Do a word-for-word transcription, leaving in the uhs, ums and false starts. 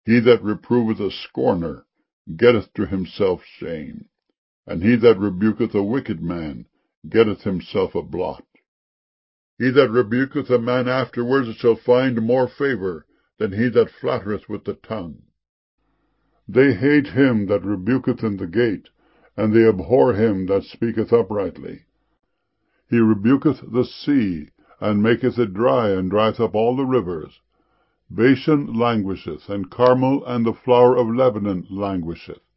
He that reproveth a scorner getteth to himself shame, and he that rebuketh a wicked man getteth himself a blot. He that rebuketh a man afterwards shall find more favour than he that flattereth with the tongue. They hate him that rebuketh in the gate, and they abhor him that speaketh uprightly. He rebuketh the sea, and maketh it dry, and drieth up all the rivers. Bashan languisheth, and Carmel and the flower of Lebanon languisheth.